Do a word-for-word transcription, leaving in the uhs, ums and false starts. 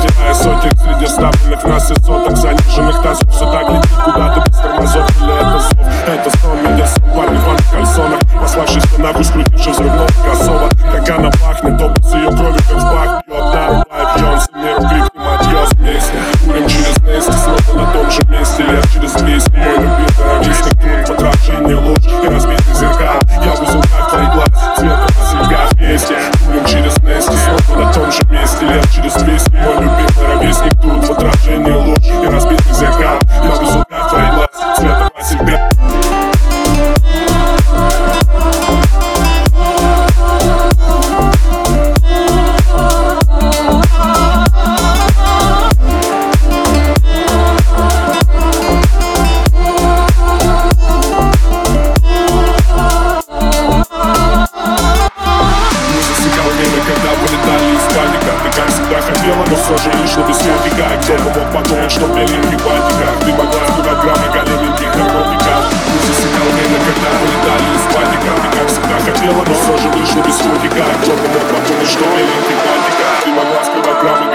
Теряя сотен среди оставленных нас и соток заниженных тазов, все так летит куда-то без тормозов. Или это зов, это сон, меня сон, парни в ванных кальсонах, пославшись на ногу, скрутивший взрывного кроссова. Как она пахнет, опыт с ее кровью, как в бак пьет. Нарубает Бьонсе, миру крикнем адьос вместе. Курим через Нести, снова на том же месте. Лет через двести мой любимый ровесник. Тут в отражении луч и разбитый зеркал. Я в узелках твоих глаз, цвета снега вместе. Курим через Нести, снова на том же месте. Лет через двести мой любимый ровесник. Тут в отражении луч и разбитый зеркал. Я в узелках твоих глаз, цвета снега. Но все же лишь без смертника. Кто бы мог подумать, что в беленьких бантиках ты могла скрывать граммы големеньких наркотиков. Не засекал время, когда вылетали из паника. Ты как всегда хотела, но все же лишь без смертника. Кто бы мог подумать, что в беленьких бантиках ты могла скрывать граммы